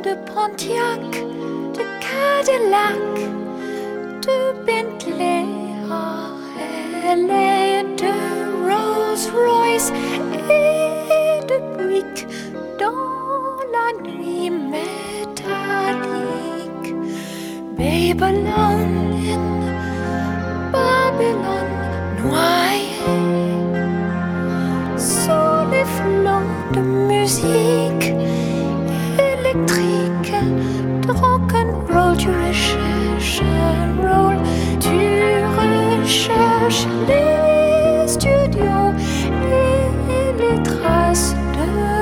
de Pontiac, de Cadillac, de Bentley à LA, de Rolls-Royce et de Buick dans la nuit métallique. Babylone in Babylone noyée sous les flots de musique électrique, de rock'n'roll. Tu recherches un rôle, tu recherches les studios et les traces de